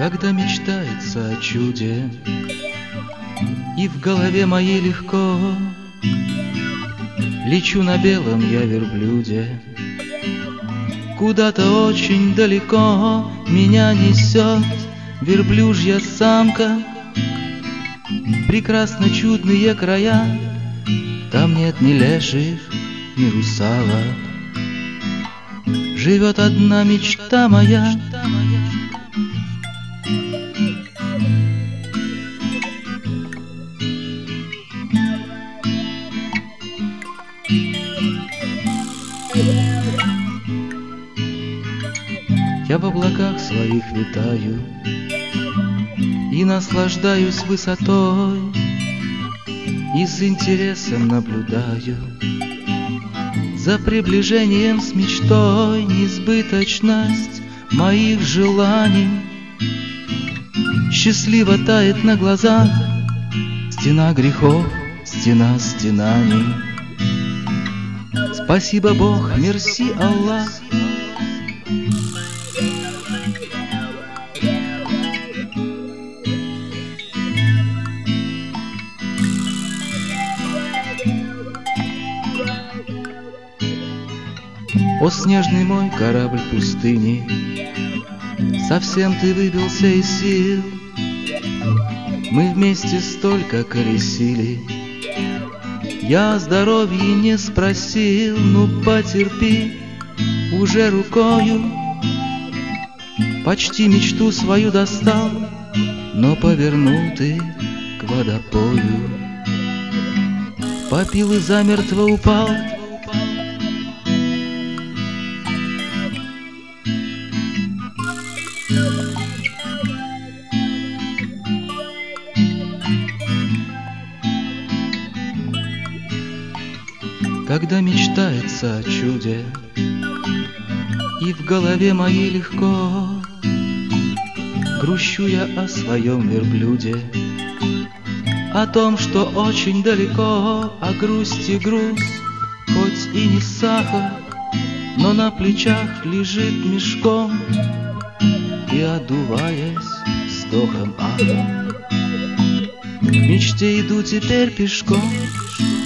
Когда мечтается о чуде, и в голове моей легко, лечу на белом я верблюде. Куда-то очень далеко меня несет верблюжья самка. Прекрасно чудные края, там нет ни леших, ни русалок. Живет одна мечта моя. Я в облаках своих витаю и наслаждаюсь высотой, и с интересом наблюдаю за приближением с мечтой. Несбыточность моих желаний счастливо тает на глазах. Стена грехов, стена стенаний. Спасибо, Бог, мерси, Аллах. О, снежный мой корабль пустыни, совсем ты выбился из сил. Мы вместе столько колесили, я о здоровье не спросил. Ну потерпи уже рукою, почти мечту свою достал, но повернул ты к водопою. Попил и замертво упал. Когда мечтается о чуде, и в голове моей легко, грущу я о своем верблюде, о том, что очень далеко. О грусти груз, хоть и не сахар, но на плечах лежит мешком, и, одуваясь вздохом ахом, к мечте иду теперь пешком.